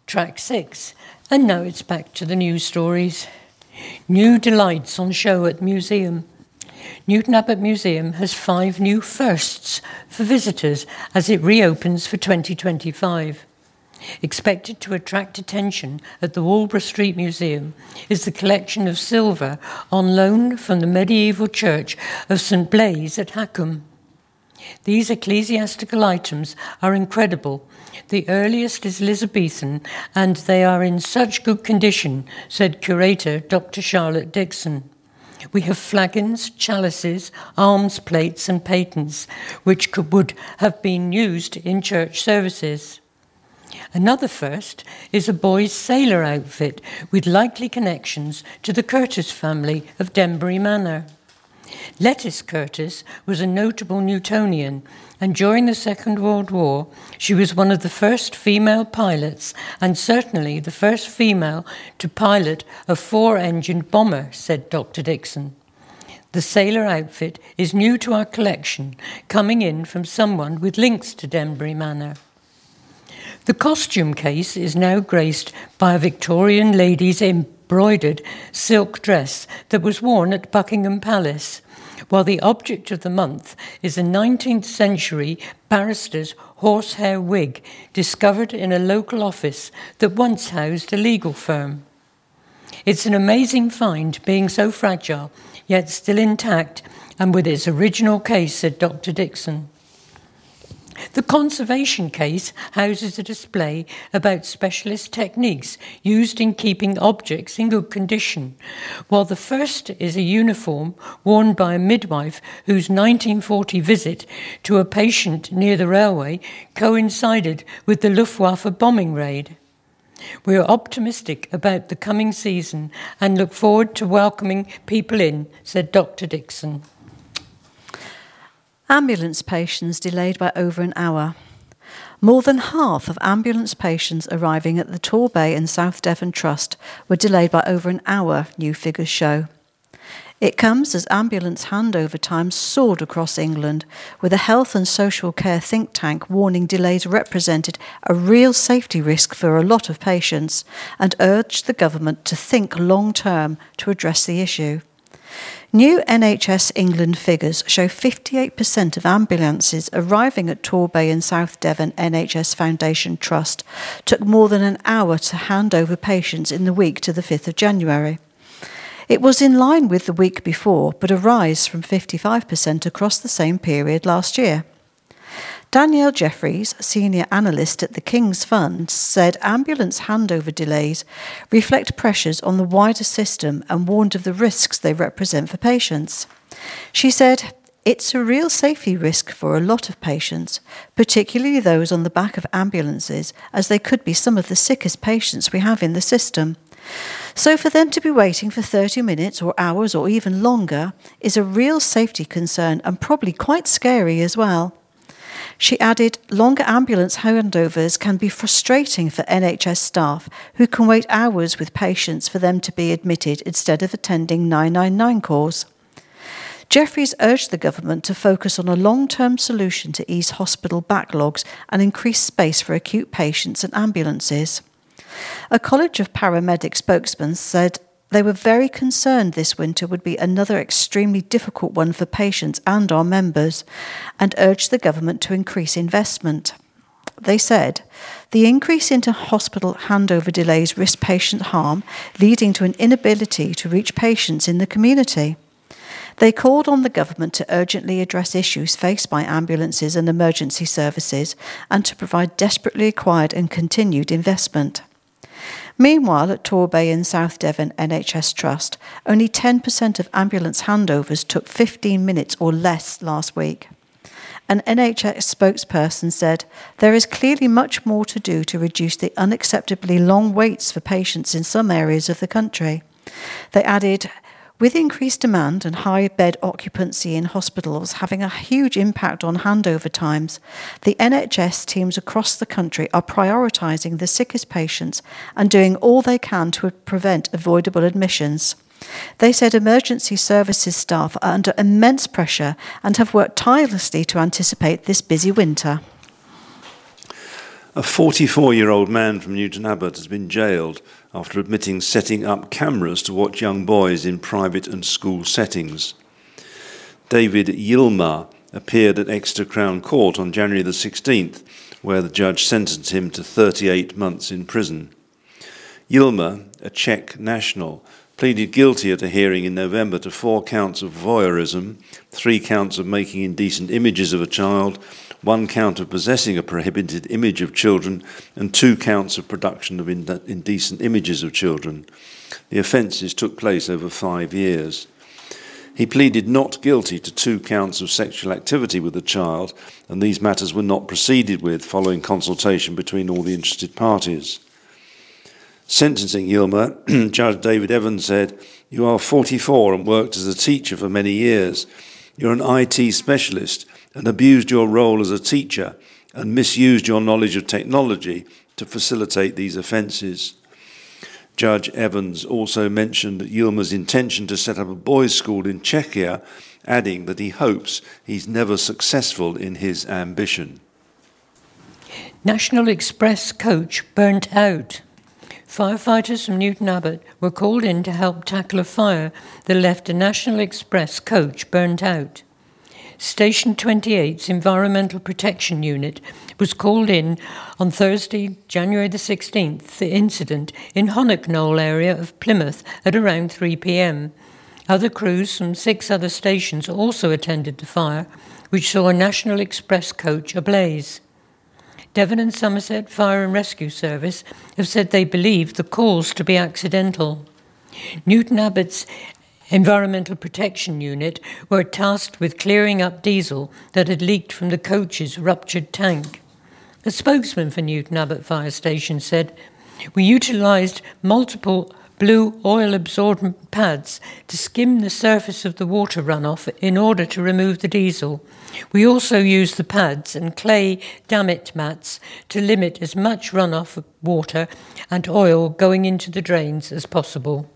Track 6. And now it's back to the news stories. New delights on show at museum. Newton Abbot Museum has 5 new firsts for visitors as it reopens for 2025. Expected to attract attention at the Walborough Street Museum is the collection of silver on loan from the medieval church of St Blaise at Hackham. These ecclesiastical items are incredible. The earliest is Elizabethan, and they are in such good condition, said curator Dr. Charlotte Dixon. We have flagons, chalices, alms plates and patens, which would have been used in church services. Another first is a boy's sailor outfit with likely connections to the Curtis family of Denbury Manor. Lettice Curtis was a notable Newtonian, and during the Second World War, she was one of the first female pilots and certainly the first female to pilot a 4-engined bomber, said Dr. Dixon. The sailor outfit is new to our collection, coming in from someone with links to Denbury Manor. The costume case is now graced by a Victorian lady's embroidered silk dress that was worn at Buckingham Palace, while the object of the month is a 19th century barrister's horsehair wig discovered in a local office that once housed a legal firm. It's an amazing find, being so fragile, yet still intact, and with its original case, said Dr. Dixon. The conservation case houses a display about specialist techniques used in keeping objects in good condition, while the first is a uniform worn by a midwife whose 1940 visit to a patient near the railway coincided with the Luftwaffe bombing raid. We are optimistic about the coming season and look forward to welcoming people in, said Dr. Dixon. Ambulance patients delayed by over an hour. More than half of ambulance patients arriving at the Torbay and South Devon Trust were delayed by over an hour, new figures show. It comes as ambulance handover times soared across England, with a health and social care think tank warning delays represented a real safety risk for a lot of patients and urged the government to think long-term to address the issue. New NHS England figures show 58% of ambulances arriving at Torbay and South Devon NHS Foundation Trust took more than an hour to hand over patients in the week to the 5th of January. It was in line with the week before, but a rise from 55% across the same period last year. Danielle Jeffries, senior analyst at the King's Fund, said ambulance handover delays reflect pressures on the wider system and warned of the risks they represent for patients. She said, "It's a real safety risk for a lot of patients, particularly those on the back of ambulances, as they could be some of the sickest patients we have in the system. So for them to be waiting for 30 minutes or hours or even longer is a real safety concern and probably quite scary as well." She added, longer ambulance handovers can be frustrating for NHS staff who can wait hours with patients for them to be admitted instead of attending 999 calls. Jeffries urged the government to focus on a long-term solution to ease hospital backlogs and increase space for acute patients and ambulances. A College of Paramedic spokesman said they were very concerned this winter would be another extremely difficult one for patients and our members, and urged the government to increase investment. They said, the increase into hospital handover delays risk patient harm, leading to an inability to reach patients in the community. They called on the government to urgently address issues faced by ambulances and emergency services and to provide desperately required and continued investment. Meanwhile, at Torbay and South Devon NHS Trust, only 10% of ambulance handovers took 15 minutes or less last week. An NHS spokesperson said, there is clearly much more to do to reduce the unacceptably long waits for patients in some areas of the country. They added, with increased demand and high bed occupancy in hospitals having a huge impact on handover times, the NHS teams across the country are prioritising the sickest patients and doing all they can to prevent avoidable admissions. They said emergency services staff are under immense pressure and have worked tirelessly to anticipate this busy winter. A 44-year-old man from Newton Abbot has been jailed after admitting setting up cameras to watch young boys in private and school settings. David Yilmaz appeared at Exeter Crown Court on January the 16th, where the judge sentenced him to 38 months in prison. Yilmaz, a Czech national, pleaded guilty at a hearing in November to 4 counts of voyeurism, 3 counts of making indecent images of a child, 1 count of possessing a prohibited image of children, and 2 counts of production of indecent images of children. The offences took place over 5 years. He pleaded not guilty to 2 counts of sexual activity with the child, and these matters were not proceeded with following consultation between all the interested parties. Sentencing Yilmaz, Judge David Evans said, "You are 44 and worked as a teacher for many years. You're an IT specialist and abused your role as a teacher and misused your knowledge of technology to facilitate these offences." Judge Evans also mentioned Yilmaz's intention to set up a boys' school in Czechia, adding that he hopes he's never successful in his ambition. National Express coach burnt out. Firefighters from Newton Abbot were called in to help tackle a fire that left a National Express coach burnt out. Station 28's Environmental Protection Unit was called in on Thursday, January the 16th, for the incident in Honnocknoll area of Plymouth at around 3 p.m. Other crews from 6 other stations also attended the fire, which saw a National Express coach ablaze. Devon and Somerset Fire and Rescue Service have said they believe the cause to be accidental. Newton Abbot's Environmental Protection Unit were tasked with clearing up diesel that had leaked from the coach's ruptured tank. A spokesman for Newton Abbot Fire Station said, "We utilised multiple blue oil-absorbent pads to skim the surface of the water runoff in order to remove the diesel. We also used the pads and clay dammit mats to limit as much runoff of water and oil going into the drains as possible."